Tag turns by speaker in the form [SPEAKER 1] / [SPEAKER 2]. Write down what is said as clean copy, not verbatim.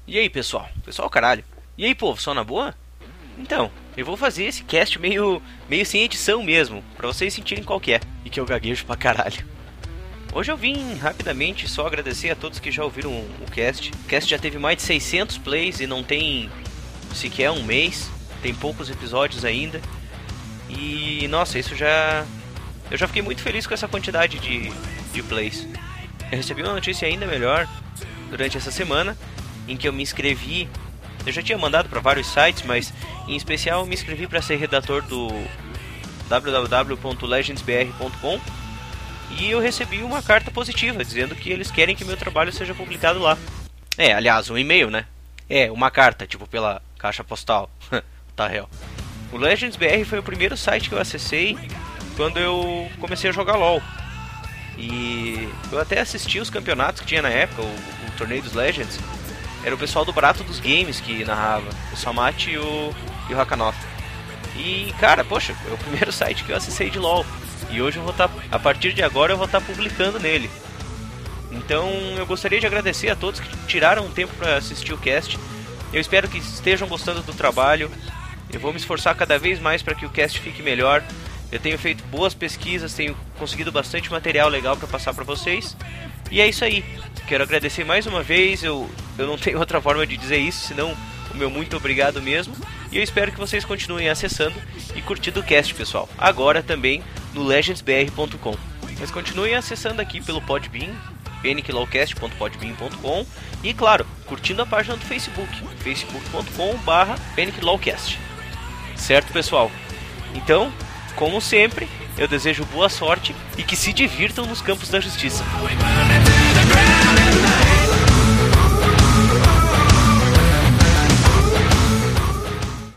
[SPEAKER 1] E aí, pessoal? Pessoal, caralho. E aí, povo, só na boa? Então, eu vou fazer esse cast meio sem edição mesmo, pra vocês sentirem qual que é. E que eu gaguejo pra caralho. Hoje eu vim rapidamente só agradecer a todos que já ouviram o cast. O cast já teve mais de 600 plays e não tem sequer um mês. Tem poucos episódios ainda. E, nossa, isso já... Eu já fiquei muito feliz com essa quantidade de plays. Eu recebi uma notícia ainda melhor durante essa semana, em que eu me inscrevi. Eu já tinha mandado para vários sites, mas em especial eu me inscrevi para ser redator do www.legendsbr.com e eu recebi uma carta positiva dizendo que eles querem que meu trabalho seja publicado lá. Aliás, um e-mail, né? Uma carta, tipo pela caixa postal. Tá real. O Legends BR foi o primeiro site que eu acessei quando eu comecei a jogar LoL. E eu até assisti os campeonatos que tinha na época, o torneio dos Legends. Era o pessoal do Barato dos Games que narrava, o Samate e o Hakanoff. E cara, poxa, é o primeiro site que eu acessei de LoL. E hoje eu vou estar, a partir de agora eu vou estar publicando nele. Então eu gostaria de agradecer a todos que tiraram um tempo para assistir o cast. Eu espero que estejam gostando do trabalho. Eu vou me esforçar cada vez mais para que o cast fique melhor. Eu tenho feito boas pesquisas, tenho conseguido bastante material legal para passar para vocês. E é isso aí. Quero agradecer mais uma vez. Eu não tenho outra forma de dizer isso, senão o meu muito obrigado mesmo. E eu espero que vocês continuem acessando e curtindo o cast, pessoal. Agora também no legendsbr.com. Mas continuem acessando aqui pelo Podbean, paniclawcast.podbean.com e, claro, curtindo a página do Facebook, facebook.com/paniclawcast. Certo, pessoal? Então, como sempre, eu desejo boa sorte e que se divirtam nos campos da justiça.